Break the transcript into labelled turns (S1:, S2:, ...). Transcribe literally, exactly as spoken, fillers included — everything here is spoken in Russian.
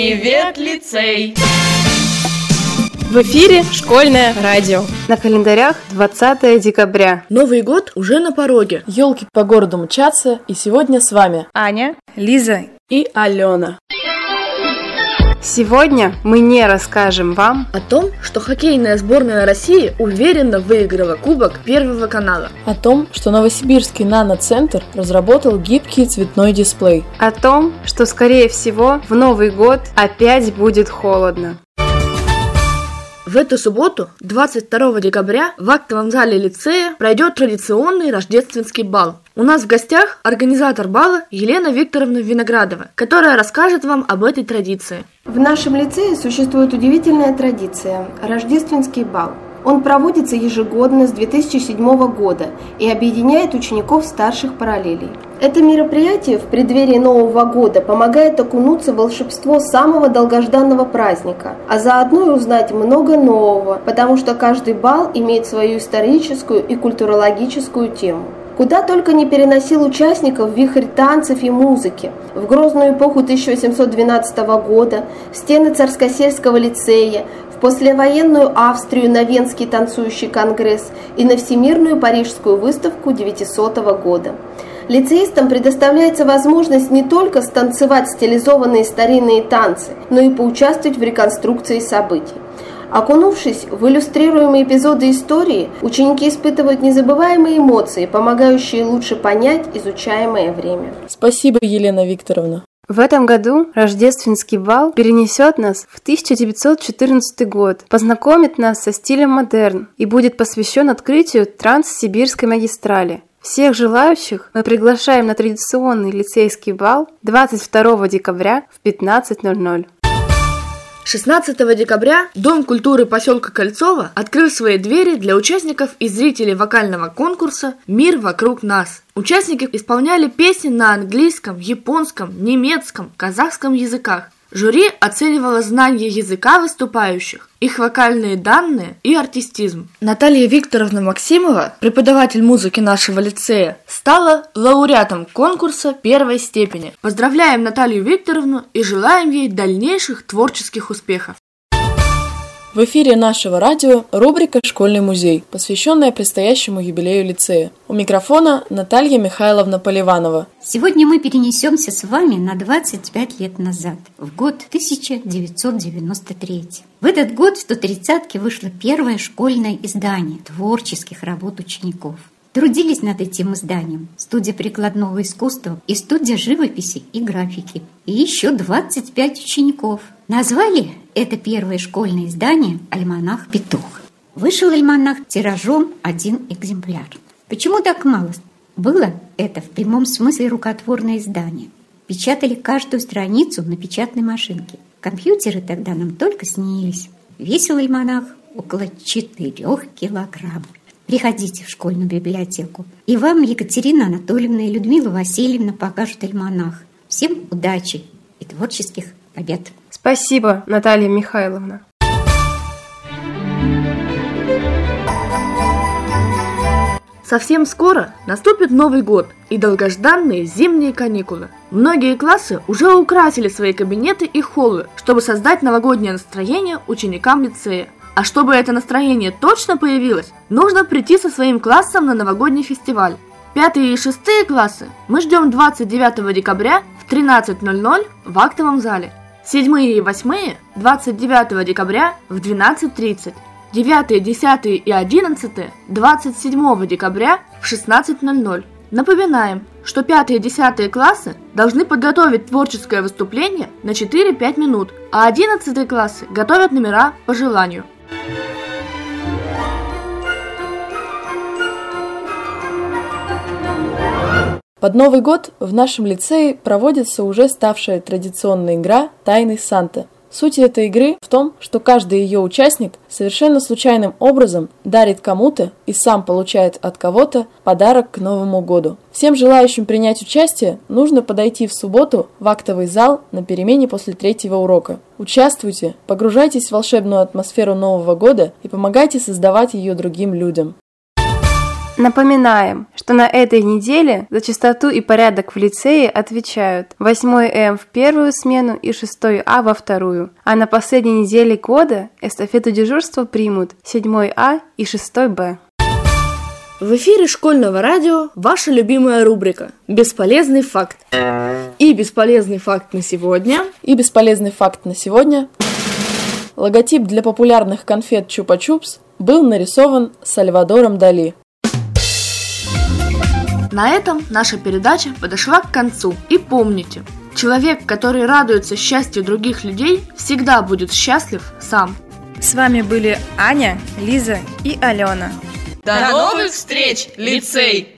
S1: Привет, лицей!
S2: В эфире школьное радио.
S3: На календарях двадцатое декабря.
S4: Новый год уже на пороге.
S2: Ёлки по городу мчатся, и сегодня с вами
S3: Аня, Лиза
S2: и Алена.
S3: Сегодня мы не расскажем вам
S4: о том, что хоккейная сборная России уверенно выиграла Кубок Первого канала.
S2: О том, что Новосибирский наноцентр разработал гибкий цветной дисплей.
S3: О том, что, скорее всего, в Новый год опять будет холодно.
S4: В эту субботу, двадцать второго декабря, в актовом зале лицея пройдет традиционный рождественский бал. У нас в гостях организатор бала Елена Викторовна Виноградова, которая расскажет вам об этой традиции.
S5: В нашем лицее существует удивительная традиция – рождественский бал. Он проводится ежегодно с две тысячи седьмого года и объединяет учеников старших параллелей. Это мероприятие в преддверии Нового года помогает окунуться в волшебство самого долгожданного праздника, а заодно и узнать много нового, потому что каждый бал имеет свою историческую и культурологическую тему. Куда только не переносил участников вихрь танцев и музыки. В грозную эпоху тысяча восемьсот двенадцатого года, в стены Царскосельского лицея, в послевоенную Австрию на Венский танцующий конгресс и на Всемирную парижскую выставку девятисотого года. Лицеистам предоставляется возможность не только станцевать стилизованные старинные танцы, но и поучаствовать в реконструкции событий. Окунувшись в иллюстрируемые эпизоды истории, ученики испытывают незабываемые эмоции, помогающие лучше понять изучаемое время.
S2: Спасибо, Елена Викторовна.
S3: В этом году рождественский бал перенесет нас в тысяча девятьсот четырнадцатый год, познакомит нас со стилем модерн и будет посвящен открытию Транссибирской магистрали. Всех желающих мы приглашаем на традиционный лицейский бал двадцать второго декабря в пятнадцать ноль ноль.
S4: шестнадцатого декабря Дом культуры поселка Кольцово открыл свои двери для участников и зрителей вокального конкурса «Мир вокруг нас». Участники исполняли песни на английском, японском, немецком, казахском языках. Жюри оценивало знание языка выступающих, их вокальные данные и артистизм. Наталья Викторовна Максимова, преподаватель музыки нашего лицея, стала лауреатом конкурса первой степени. Поздравляем Наталью Викторовну и желаем ей дальнейших творческих успехов.
S2: В эфире нашего радио рубрика «Школьный музей», посвященная предстоящему юбилею лицея. У микрофона Наталья Михайловна Поливанова.
S6: Сегодня мы перенесемся с вами на двадцать пять лет назад, в год тысяча девятьсот девяносто третий. В этот год в сто тридцатке вышло первое школьное издание творческих работ учеников. Трудились над этим изданием студия прикладного искусства и студия живописи и графики. И еще двадцать пять учеников. Назвали это первое школьное издание «Альманах Петух». Вышел альманах тиражом один экземпляр. Почему так мало? Было это в прямом смысле рукотворное издание. Печатали каждую страницу на печатной машинке. Компьютеры тогда нам только снились. Весил альманах около четырех килограмм. Приходите в школьную библиотеку. И вам Екатерина Анатольевна и Людмила Васильевна покажут альманах. Всем удачи и творческих побед.
S3: Спасибо, Наталья Михайловна.
S4: Совсем скоро наступит Новый год и долгожданные зимние каникулы. Многие классы уже украсили свои кабинеты и холлы, чтобы создать новогоднее настроение ученикам лицея. А чтобы это настроение точно появилось, нужно прийти со своим классом на новогодний фестиваль. Пятые и шестые классы мы ждем двадцать девятого декабря в тринадцать ноль ноль в актовом зале. Седьмые и восьмые – двадцать девятого декабря в двенадцать тридцать. Девятые, десятые и одиннадцатые – двадцать седьмого декабря в шестнадцать ноль ноль. Напоминаем, что пятые и десятые классы должны подготовить творческое выступление на четыре-пять минут, а одиннадцатые классы готовят номера по желанию.
S2: Под Новый год в нашем лицее проводится уже ставшая традиционная игра «Тайный Санта». Суть этой игры в том, что каждый ее участник совершенно случайным образом дарит кому-то и сам получает от кого-то подарок к Новому году. Всем желающим принять участие нужно подойти в субботу в актовый зал на перемене после третьего урока. Участвуйте, погружайтесь в волшебную атмосферу Нового года и помогайте создавать ее другим людям.
S3: Напоминаем, что на этой неделе за чистоту и порядок в лицее отвечают восьмой М в первую смену и шестой А во вторую. А на последней неделе года эстафету дежурства примут седьмой А и шестой Б.
S4: В эфире школьного радио ваша любимая рубрика «Бесполезный факт». И бесполезный факт на сегодня.
S2: И бесполезный факт на сегодня. Логотип для популярных конфет Чупа-Чупс был нарисован Сальвадором Дали.
S4: На этом наша передача подошла к концу. И помните, человек, который радуется счастью других людей, всегда будет счастлив сам.
S3: С вами были Аня, Лиза и Алена.
S1: До новых встреч, лицей!